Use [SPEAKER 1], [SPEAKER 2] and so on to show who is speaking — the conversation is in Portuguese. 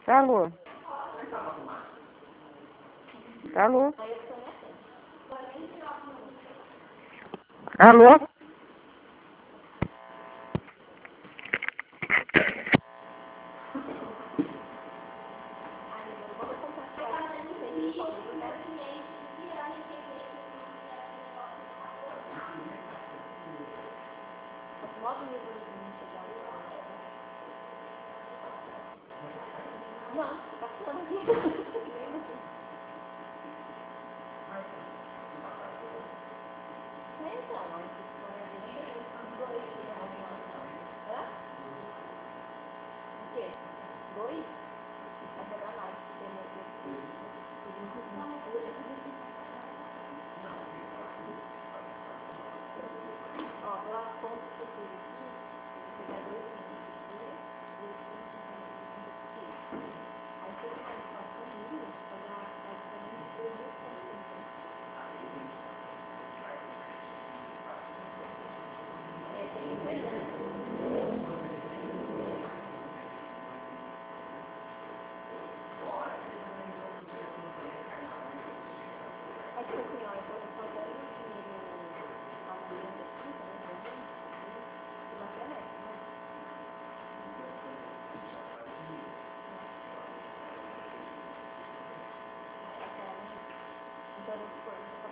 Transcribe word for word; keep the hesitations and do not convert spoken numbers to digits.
[SPEAKER 1] Alô? Alô? Alô?
[SPEAKER 2] Não, tá falando aqui. Dois? Vai pegar mais. Ó, pela conta que eu fiz aqui, você vai dois aí você vai passar mil, pagar praticamente dois mil e setecentos. É, tem dois anos. É tipo assim, ó, eu tô pagando dinheiro amanhã daqui, tá vendo? Tem uma promessa, né? Então, vamos supor,